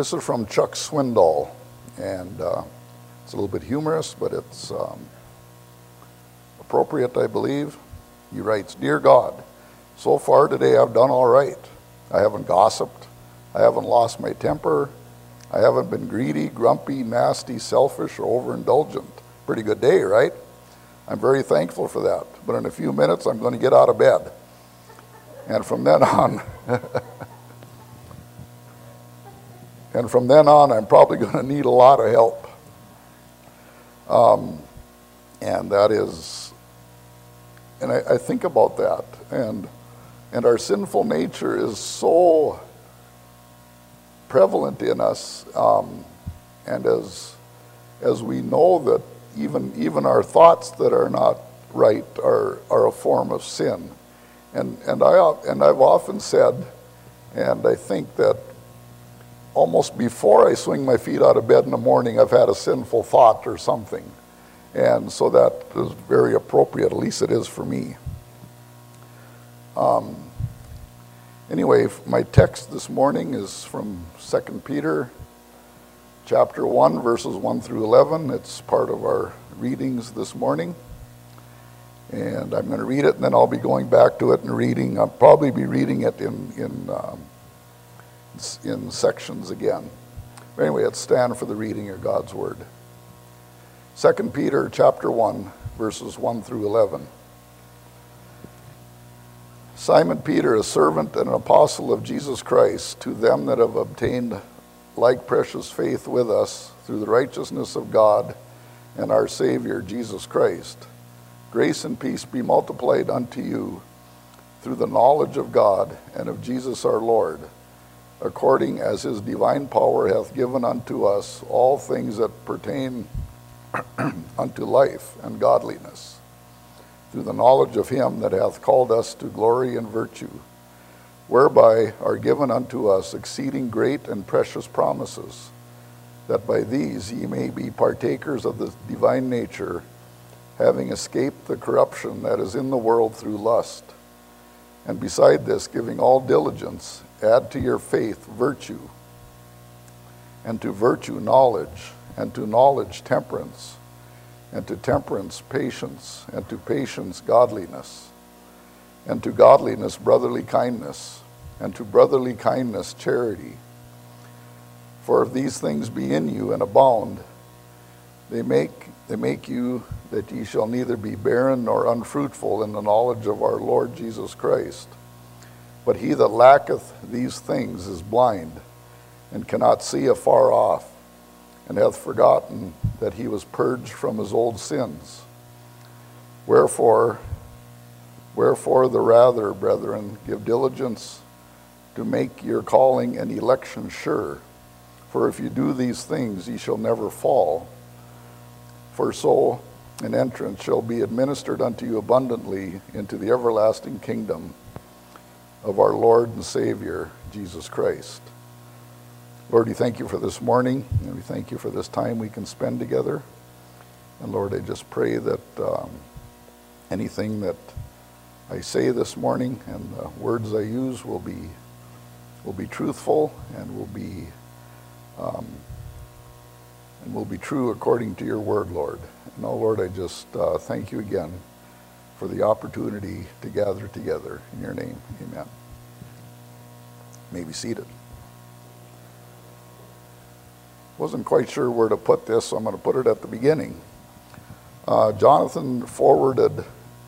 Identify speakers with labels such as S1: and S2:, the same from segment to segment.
S1: This is from Chuck Swindoll, and it's a little bit humorous, but it's appropriate, I believe. He writes, "Dear God, so far today I've done all right. I haven't gossiped. I haven't lost my temper. I haven't been greedy, grumpy, nasty, selfish, or overindulgent. Pretty good day, right? I'm very thankful for that. But in a few minutes, I'm going to get out of bed. And from then on, I'm probably going to need a lot of help." And that is, and I think about that, and our sinful nature is so prevalent in us, and as we know that even our thoughts that are not right are a form of sin, and I've often said, and I think that almost before I swing my feet out of bed in the morning, I've had a sinful thought or something, and so that is very appropriate. At least it is for me. Anyway, my text this morning is from 2 Peter chapter 1, verses 1 through 11. It's part of our readings this morning. And I'm going to read it, and then I'll be going back to it and reading. I'll probably be reading it in sections again. But anyway, let's stand for the reading of God's Word. 2 Peter chapter 1, verses 1 through 11. Simon Peter, a servant and an apostle of Jesus Christ, to them that have obtained like precious faith with us through the righteousness of God and our Savior Jesus Christ. Grace and peace be multiplied unto you through the knowledge of God and of Jesus our Lord, according as his divine power hath given unto us all things that pertain unto life and godliness, through the knowledge of him that hath called us to glory and virtue, whereby are given unto us exceeding great and precious promises, that by these ye may be partakers of the divine nature, having escaped the corruption that is in the world through lust. And beside this, giving all diligence, add to your faith virtue, and to virtue knowledge, and to knowledge temperance, and to temperance patience, and to patience godliness, and to godliness brotherly kindness, and to brotherly kindness charity. For if these things be in you and abound, they make you that ye shall neither be barren nor unfruitful in the knowledge of our Lord Jesus Christ. But he that lacketh these things is blind, and cannot see afar off, and hath forgotten that he was purged from his old sins. Wherefore the rather, brethren, give diligence to make your calling and election sure. For if you do these things, ye shall never fall. For so an entrance shall be administered unto you abundantly into the everlasting kingdom of our Lord and Savior, Jesus Christ. Lord, we thank you for this morning, and we thank you for this time we can spend together. And Lord, I just pray that anything that I say this morning and the words I use will be truthful and will be true according to your word, Lord. And oh, Lord, I just thank you again for the opportunity to gather together in your name. Amen. You may be seated. Wasn't quite sure where to put this, so I'm going to put it at the beginning. Jonathan forwarded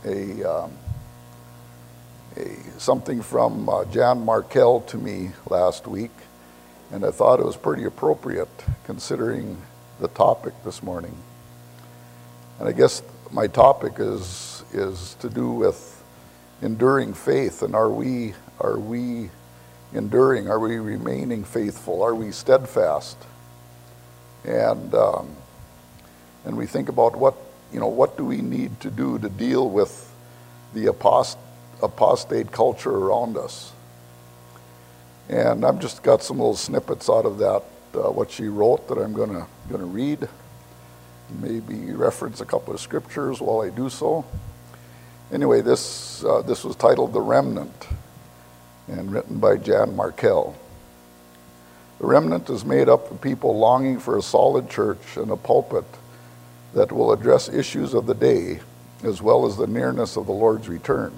S1: something from Jan Markell to me last week, and I thought it was pretty appropriate considering the topic this morning. And I guess my topic is to do with enduring faith, and are we enduring? Are we remaining faithful? Are we steadfast? And we think about what do we need to do to deal with the apostate culture around us. And I've just got some little snippets out of that, what she wrote, that I'm gonna read. Maybe reference a couple of scriptures while I do so. Anyway, this was titled "The Remnant" and written by Jan Markell. The remnant is made up of people longing for a solid church and a pulpit that will address issues of the day as well as the nearness of the Lord's return.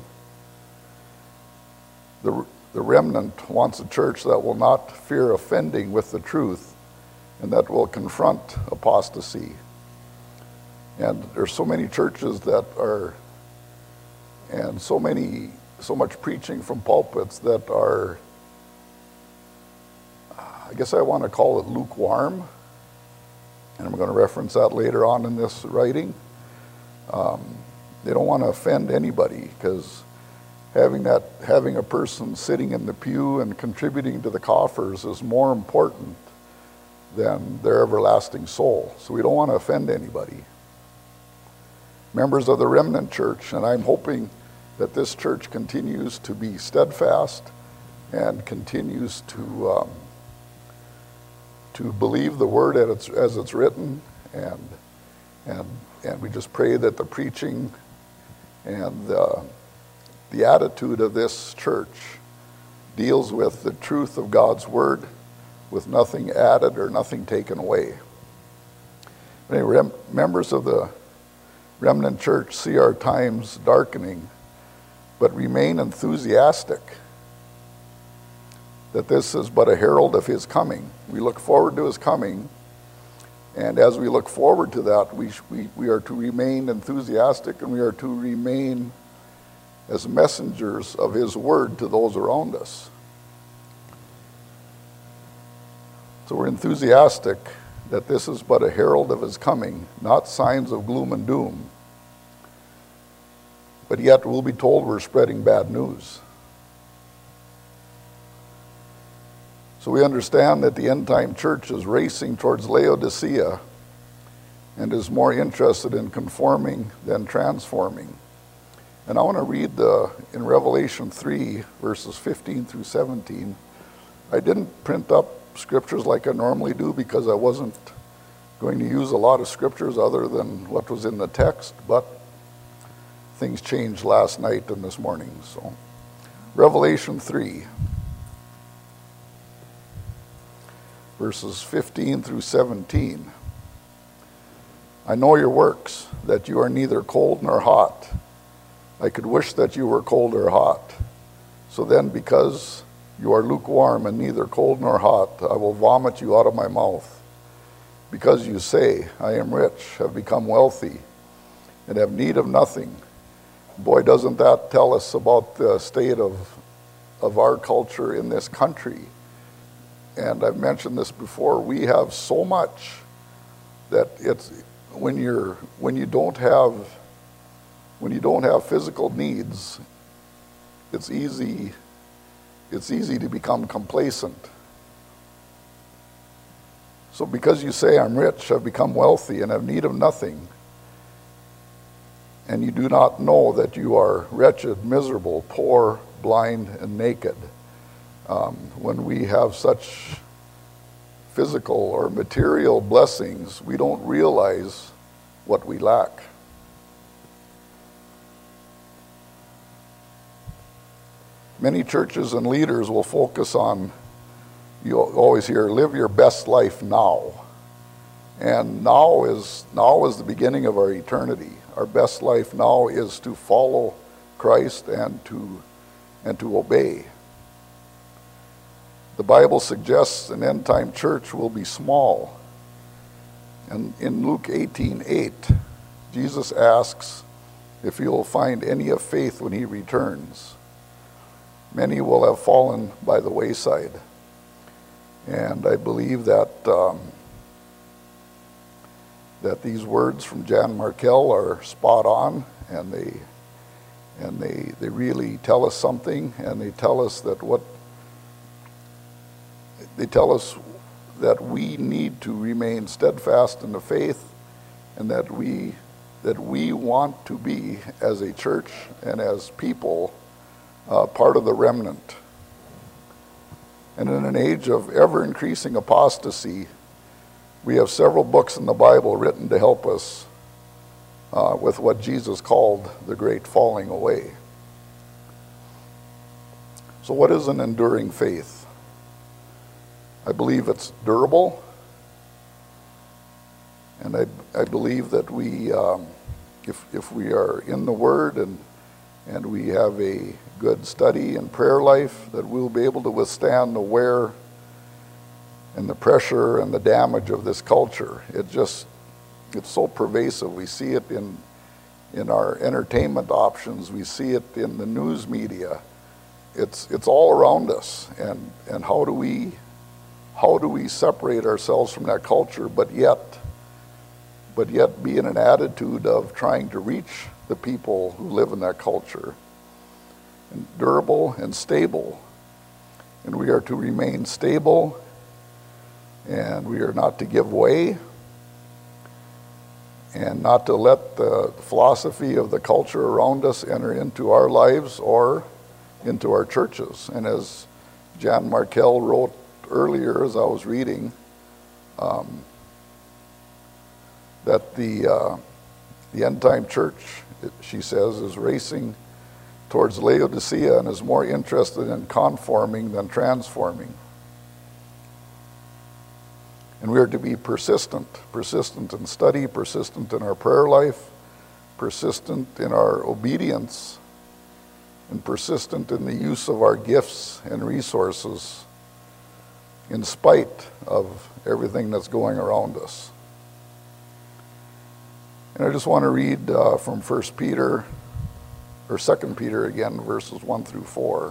S1: The remnant wants a church that will not fear offending with the truth and that will confront apostasy. And there's so many churches that are, and so much preaching from pulpits that are, I guess I want to call it lukewarm, and I'm going to reference that later on in this writing. They don't want to offend anybody, because having a person sitting in the pew and contributing to the coffers is more important than their everlasting soul. So we don't want to offend anybody. Members of the remnant church, and I'm hoping that this church continues to be steadfast and continues to believe the word as it's written, and we just pray that the preaching and the attitude of this church deals with the truth of God's word, with nothing added or nothing taken away. Anyway, members of the remnant church see our times darkening, but remain enthusiastic that this is but a herald of his coming. We look forward to his coming, and as we look forward to that, we are to remain enthusiastic, and we are to remain as messengers of his word to those around us. So we're enthusiastic that this is but a herald of his coming, not signs of gloom and doom. But yet we'll be told we're spreading bad news. So we understand that the end-time church is racing towards Laodicea and is more interested in conforming than transforming. And I want to read in Revelation 3, verses 15 through 17. I didn't print up scriptures like I normally do because I wasn't going to use a lot of scriptures other than what was in the text, but things changed last night and this morning. So, Revelation 3, verses 15 through 17. I know your works, that you are neither cold nor hot. I could wish that you were cold or hot. So then, because you are lukewarm and neither cold nor hot, I will vomit you out of my mouth. Because you say, I am rich, have become wealthy, and have need of nothing. Boy, doesn't that tell us about the state of our culture in this country. And I've mentioned this before, we have so much that it's when you don't have physical needs, it's easy to become complacent. So because you say, I'm rich, I've become wealthy, and have need of nothing, and you do not know that you are wretched, miserable, poor, blind, and naked. When we have such physical or material blessings, we don't realize what we lack. Many churches and leaders will focus on, you always hear, live your best life now. And now is the beginning of our eternity. Our best life now is to follow Christ and to obey. The Bible suggests an end-time church will be small. And in Luke 18:8, Jesus asks if he will find any of faith when he returns. Many will have fallen by the wayside. And I believe that these words from Jan Markell are spot on, and they really tell us something, and they tell us that we need to remain steadfast in the faith, and that we want to be, as a church and as people, part of the remnant. And in an age of ever-increasing apostasy, we have several books in the Bible written to help us with what Jesus called the great falling away. So what is an enduring faith? I believe it's durable. And I believe that we, if we are in the Word and we have a good study and prayer life, that we'll be able to withstand the wear and the pressure and the damage of this culture. It's so pervasive. We see it in our entertainment options. We see it in the news media. It's all around us. And how do we separate ourselves from that culture, but yet be in an attitude of trying to reach the people who live in that culture? And durable and stable. And we are to remain stable, and we are not to give way, and not to let the philosophy of the culture around us enter into our lives or into our churches. And as Jan Markell wrote earlier as I was reading, that the end time church, she says, is racing towards Laodicea and is more interested in conforming than transforming. And we are to be persistent in study, persistent in our prayer life, persistent in our obedience, and persistent in the use of our gifts and resources in spite of everything that's going around us. And I just want to read from 1 Peter, or 2 Peter again, verses 1 through 4.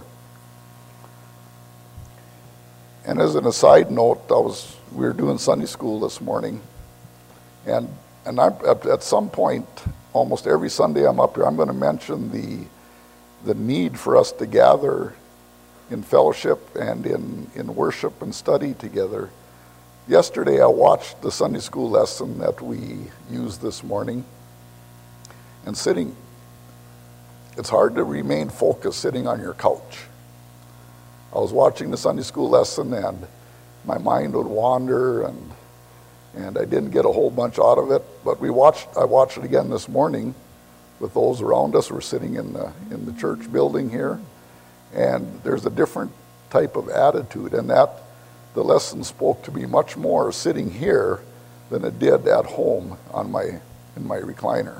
S1: And as an aside note, we were doing Sunday school this morning, and at some point, almost every Sunday I'm up here, I'm going to mention the need for us to gather in fellowship and in worship and study together. Yesterday I watched the Sunday school lesson that we used this morning, and it's hard to remain focused sitting on your couch. I was watching the Sunday school lesson and my mind would wander and I didn't get a whole bunch out of it, but I watched it again this morning with those around us. We're sitting in the church building here, and there's a different type of attitude, and that the lesson spoke to me much more sitting here than it did at home in my recliner.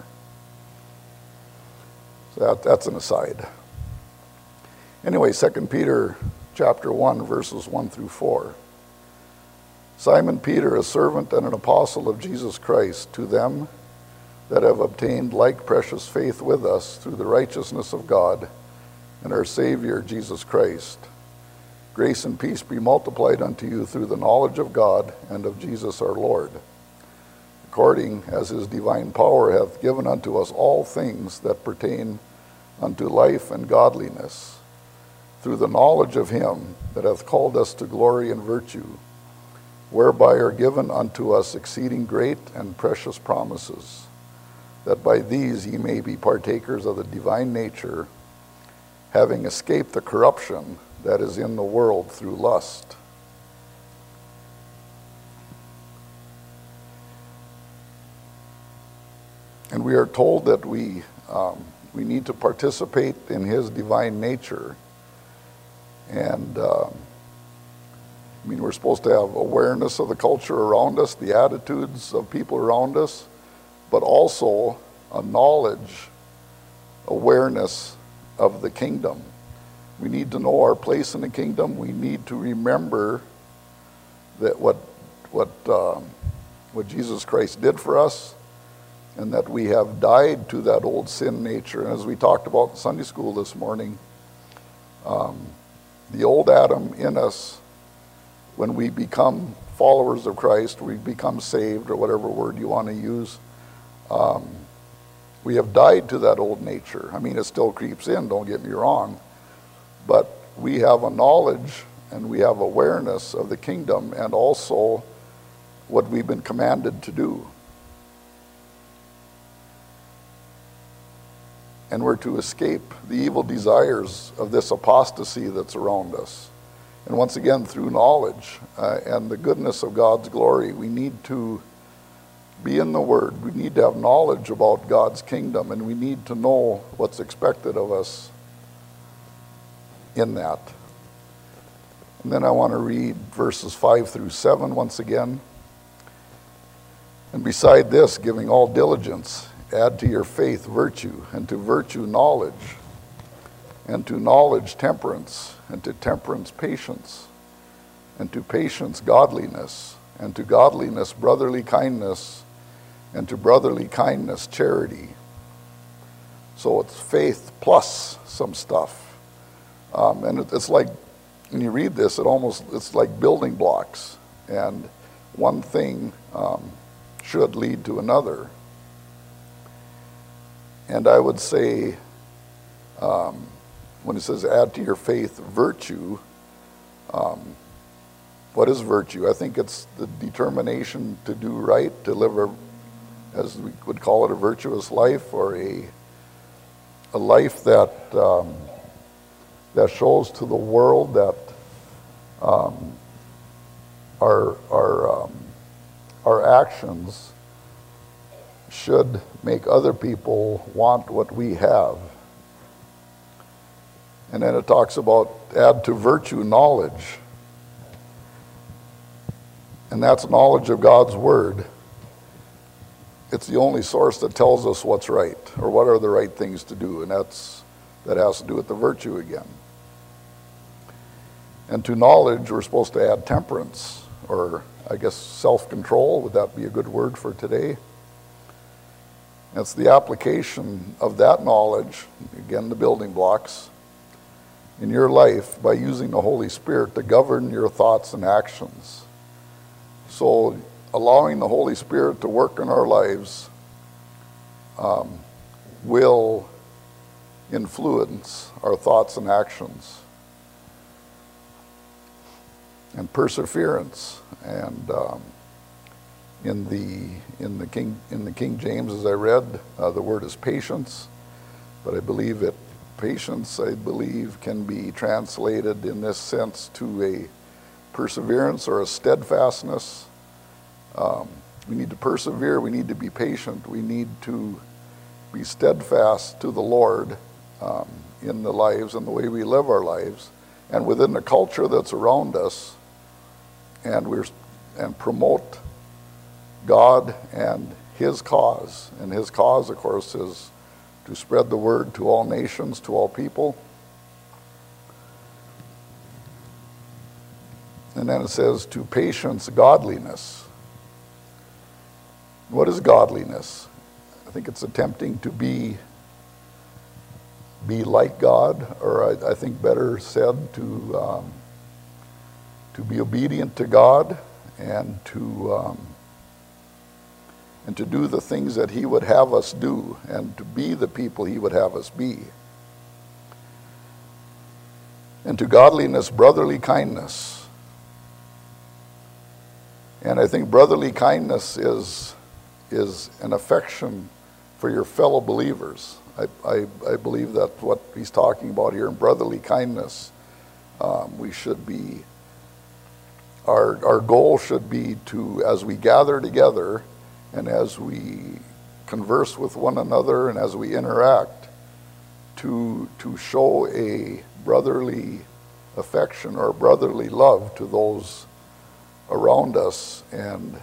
S1: So that's an aside. Anyway, 2 Peter chapter 1, verses 1 through 4. Simon Peter, a servant and an apostle of Jesus Christ, to them that have obtained like precious faith with us through the righteousness of God and our Savior Jesus Christ. Grace and peace be multiplied unto you through the knowledge of God and of Jesus our Lord, according as his divine power hath given unto us all things that pertain unto life and godliness, through the knowledge of him that hath called us to glory and virtue, whereby are given unto us exceeding great and precious promises, that by these ye may be partakers of the divine nature, having escaped the corruption that is in the world through lust. And we are told that we need to participate in his divine nature. And we're supposed to have awareness of the culture around us, the attitudes of people around us, but also a knowledge, awareness of the kingdom. We need to know our place in the kingdom. We need to remember that what Jesus Christ did for us, and that we have died to that old sin nature. And as we talked about in Sunday school this morning, the old Adam in us, when we become followers of Christ, we become saved, or whatever word you want to use, we have died to that old nature. It still creeps in, don't get me wrong, but we have a knowledge and we have awareness of the kingdom and also what we've been commanded to do. And we're to escape the evil desires of this apostasy that's around us. And once again, through knowledge and the goodness of God's glory, we need to be in the Word. We need to have knowledge about God's kingdom, and we need to know what's expected of us in that. And then I want to read verses 5 through 7 once again. And beside this, giving all diligence, add to your faith virtue, and to virtue knowledge, and to knowledge temperance, and to temperance patience, and to patience godliness, and to godliness brotherly kindness, and to brotherly kindness charity. So it's faith plus some stuff. And it's like, when you read this, it's like building blocks. And one thing should lead to another. And I would say, when it says add to your faith virtue, what is virtue? I think it's the determination to do right, to live as we would call it, a virtuous life, or a life that shows to the world that our actions should make other people want what we have. And then it talks about add to virtue knowledge. And that's knowledge of God's word. It's the only source that tells us what's right, or what are the right things to do, and that has to do with the virtue again. And to knowledge, we're supposed to add temperance, or I guess self-control. Would that be a good word for today? It's the application of that knowledge, again, the building blocks, in your life by using the Holy Spirit to govern your thoughts and actions. So allowing the Holy Spirit to work in our lives will influence our thoughts and actions. And perseverance, and in the King James, as I read, the word is patience, but I believe that patience, can be translated in this sense to a perseverance or a steadfastness. We need to persevere. We need to be patient. We need to be steadfast to the Lord in the lives and the way we live our lives, and within the culture that's around us. And promote God and His cause. And His cause, of course, is to spread the word to all nations, to all people. And then it says, to patience, godliness. What is godliness? I think it's attempting to be like God, or I think better said, to be obedient to God, and to do the things that He would have us do, and to be the people He would have us be. And to godliness, brotherly kindness. And I think brotherly kindness is an affection for your fellow believers. I believe that's what he's talking about here in brotherly kindness. We should be, our goal should be to, as we gather together and as we converse with one another and as we interact, to show a brotherly affection or brotherly love to those around us, and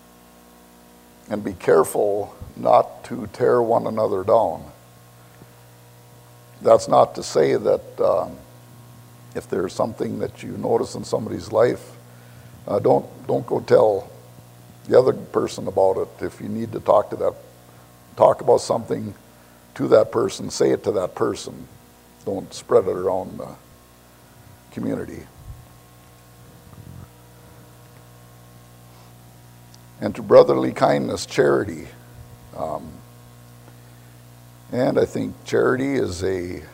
S1: be careful not to tear one another down. That's not to say that if there's something that you notice in somebody's life, don't go tell the other person about it. If you need to talk about something to that person, say it to that person. Don't spread it around the community. And to brotherly kindness, charity. And I think charity is a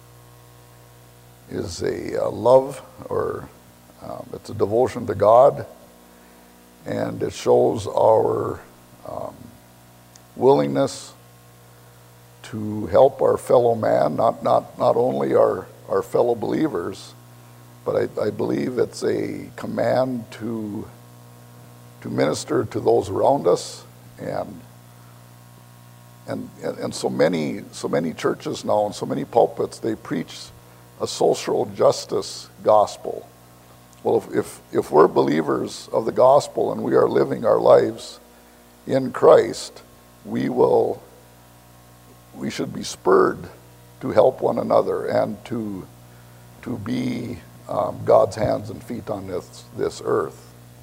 S1: love, or it's a devotion to God, and it shows our willingness to help our fellow man, not only our fellow believers, but I believe it's a command to minister to those around us, and so many churches now and so many pulpits, they preach a social justice gospel, Well, if we're believers of the gospel and we are living our lives in Christ, we should be spurred to help one another and to be God's hands and feet on this earth.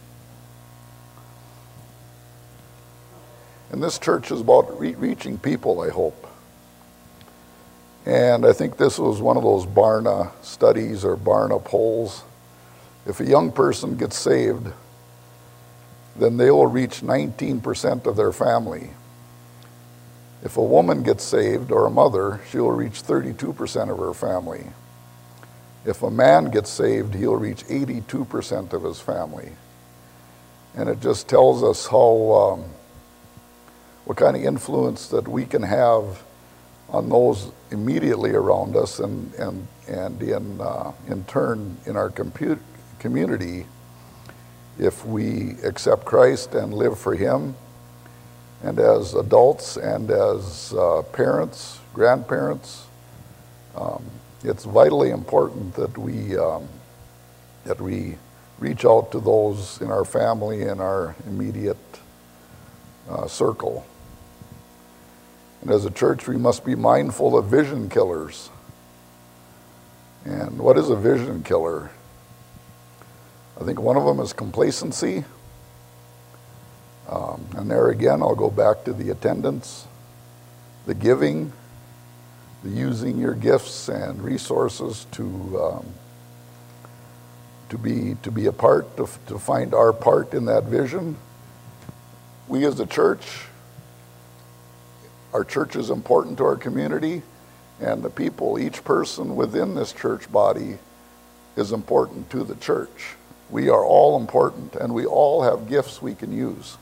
S1: And this church is about reaching people, I hope. And I think this was one of those Barna studies or Barna polls. If a young person gets saved, then they will reach 19% of their family. If a woman gets saved, or a mother, she will reach 32% of her family. If a man gets saved, he'll reach 82% of his family. And it just tells us how what kind of influence that we can have on those immediately around us, and in turn in our community, if we accept Christ and live for Him, and as adults and as parents, grandparents, it's vitally important that we reach out to those in our family and our immediate circle. And as a church, we must be mindful of vision killers. And what is a vision killer? I think one of them is complacency. And there again, I'll go back to the attendance, the giving, the using your gifts and resources to be a part, to find our part in that vision. We as a church, our church is important to our community, and the people, each person within this church body is important to the church. We are all important, and we all have gifts we can use.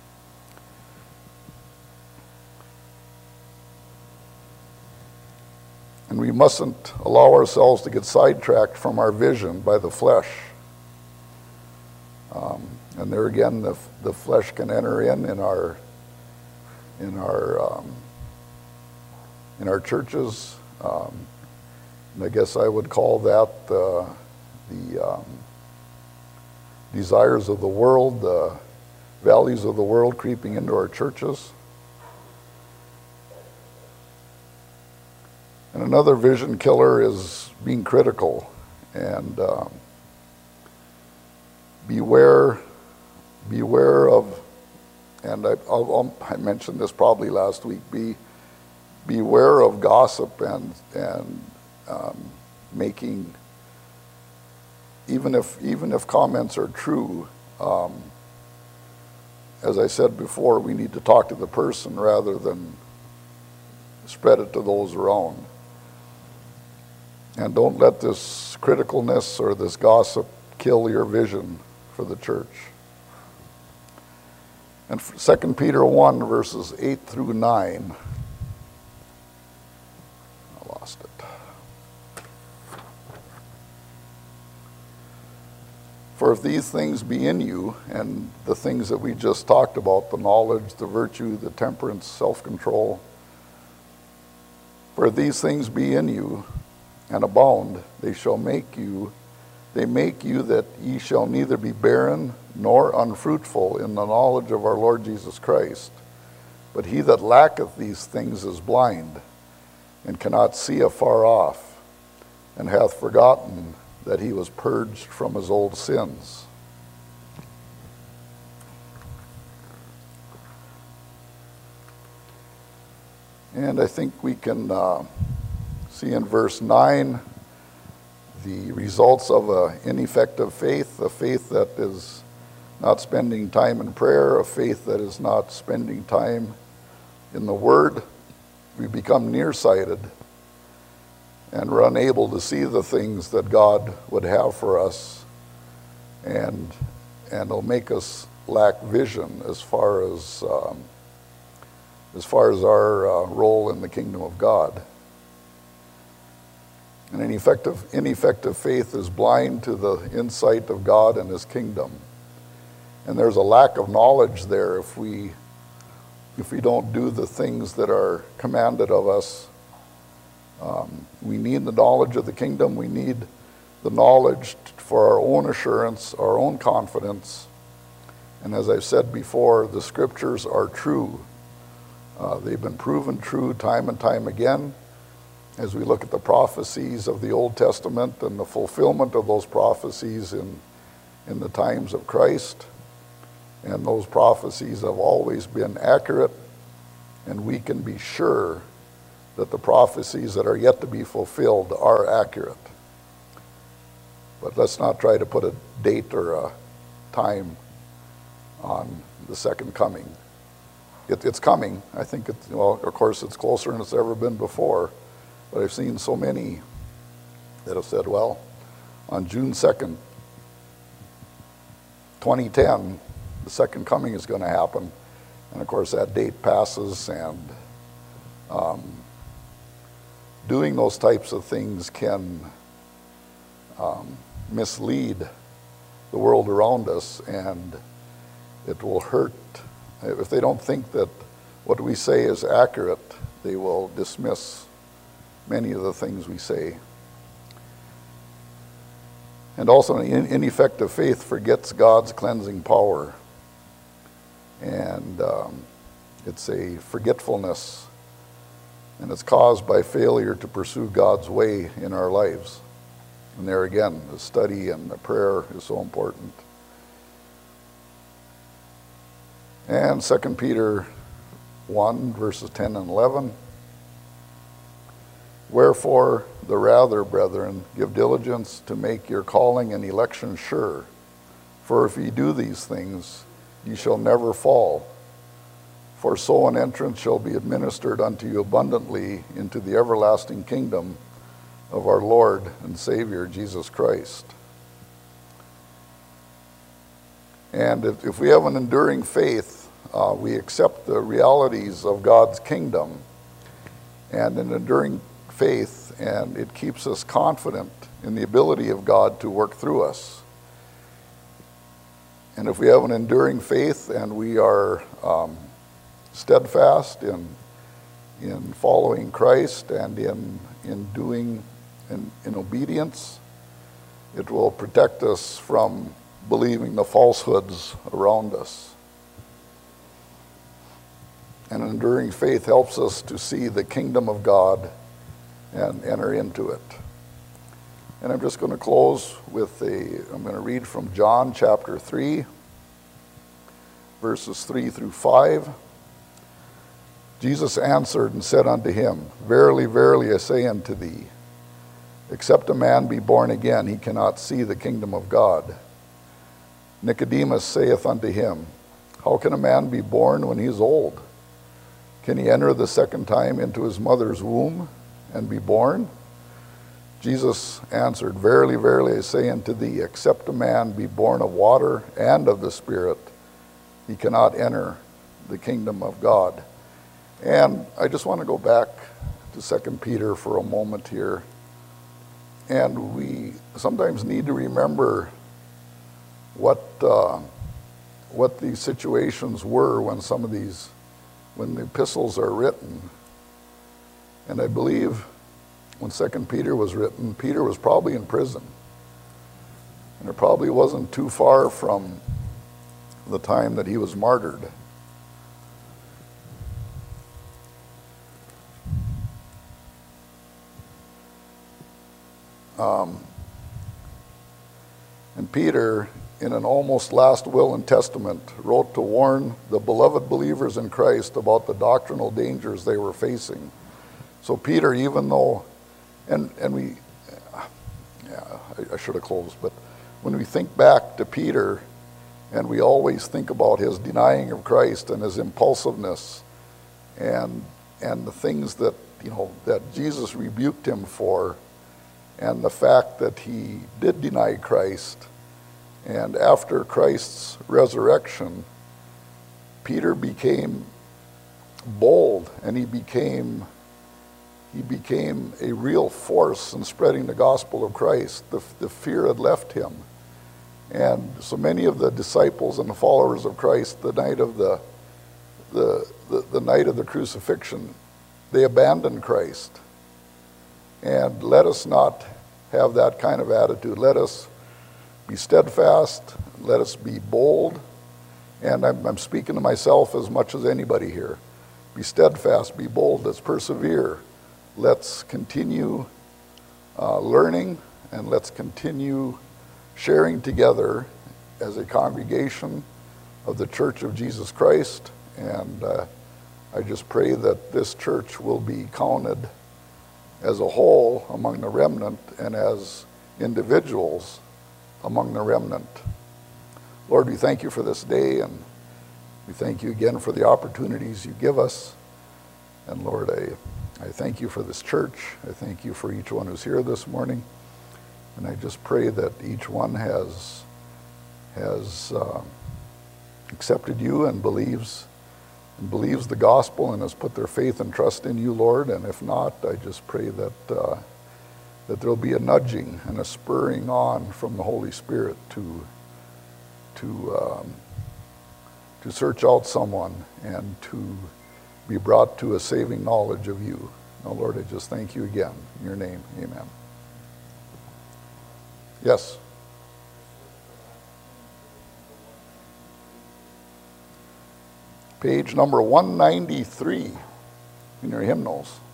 S1: And we mustn't allow ourselves to get sidetracked from our vision by the flesh. And there again, the flesh can enter in our churches. And I guess I would call that the desires of the world, the values of the world creeping into our churches. And another vision killer is being critical. And beware of, and I mentioned this probably last week, beware of gossip and making, even if comments are true, as I said before, we need to talk to the person rather than spread it to those around. And don't let this criticalness or this gossip kill your vision for the church. And 2 Peter 1, verses 8 through 9. I lost it. For if these things be in you, and the things that we just talked about, the knowledge, the virtue, the temperance, self-control, for if these things be in you and abound, they make you that ye shall neither be barren nor unfruitful in the knowledge of our Lord Jesus Christ. But he that lacketh these things is blind, and cannot see afar off, and hath forgotten that he was purged from his old sins. And I think we can see in verse 9 the results of an ineffective faith, a faith that is not spending time in prayer, a faith that is not spending time in the Word. We become nearsighted, and we're unable to see the things that God would have for us, and it'll make us lack vision as far as our role in the kingdom of God. And ineffective faith is blind to the insight of God and His kingdom. And there's a lack of knowledge there if we don't do the things that are commanded of us. We need the knowledge of the kingdom. We need the knowledge for our own assurance, our own confidence. And as I've said before, the scriptures are true. They've been proven true time and time again. As we look at the prophecies of the Old Testament and the fulfillment of those prophecies in the times of Christ, and those prophecies have always been accurate, and we can be sure that the prophecies that are yet to be fulfilled are accurate. But let's not try to put a date or a time on the second coming. It's coming. I think of course it's closer than it's ever been before. But I've seen so many that have said, well, on June 2nd, 2010, the second coming is going to happen. And of course that date passes, and doing those types of things can mislead the world around us, and it will hurt. If they don't think that what we say is accurate, they will dismiss many of the things we say. And also, ineffective faith forgets God's cleansing power. And it's a forgetfulness, and it's caused by failure to pursue God's way in our lives. And there again, the study and the prayer is so important. And 2 Peter 1, verses 10 and 11. Wherefore, the rather, brethren, give diligence to make your calling and election sure. For if ye do these things, ye shall never fall. For so an entrance shall be administered unto you abundantly into the everlasting kingdom of our Lord and Savior, Jesus Christ. And if we have an enduring faith, we accept the realities of God's kingdom and an enduring faith, and it keeps us confident in the ability of God to work through us. And if we have an enduring faith and we are steadfast in following Christ and in doing in obedience, it will protect us from believing the falsehoods around us. And enduring faith helps us to see the kingdom of God and enter into it. And I'm just going to close with I'm going to read from John chapter 3, verses 3 through 5. Jesus answered and said unto him, Verily, verily, I say unto thee, except a man be born again, he cannot see the kingdom of God. Nicodemus saith unto him, How can a man be born when he is old? Can he enter the second time into his mother's womb and be born? Jesus answered, Verily, verily, I say unto thee, except a man be born of water and of the Spirit, he cannot enter the kingdom of God. And I just want to go back to 2 Peter for a moment here. And we sometimes need to remember what these situations were when the epistles are written. And I believe when 2 Peter was written, Peter was probably in prison. And it probably wasn't too far from the time that he was martyred. And Peter, in an almost last will and testament, wrote to warn the beloved believers in Christ about the doctrinal dangers they were facing. So Peter, even though, I should have closed, but when we think back to Peter, and we always think about his denying of Christ and his impulsiveness and the things that, that Jesus rebuked him for, and the fact that he did deny Christ. And after Christ's resurrection, Peter became bold, and he became a real force in spreading the gospel of Christ. The fear had left him. And so many of the disciples and the followers of Christ, the night of the night of the crucifixion, they abandoned Christ. And let us not have that kind of attitude. Let us be steadfast. Let us be bold. And I'm speaking to myself as much as anybody here. Be steadfast, be bold, let's persevere. Let's continue learning, and let's continue sharing together as a congregation of the Church of Jesus Christ. And I just pray that this church will be counted as a whole among the remnant and as individuals among the remnant. Lord, we thank you for this day, and we thank you again for the opportunities you give us. And Lord, I thank you for this church. I thank you for each one who's here this morning. And I just pray that each one has accepted you and believes the gospel and has put their faith and trust in you, Lord. And if not, I just pray that there'll be a nudging and a spurring on from the Holy Spirit to search out someone and to be brought to a saving knowledge of you. Now, Lord, I just thank you again. In your name, amen. Yes? Page number 193 in your hymnals.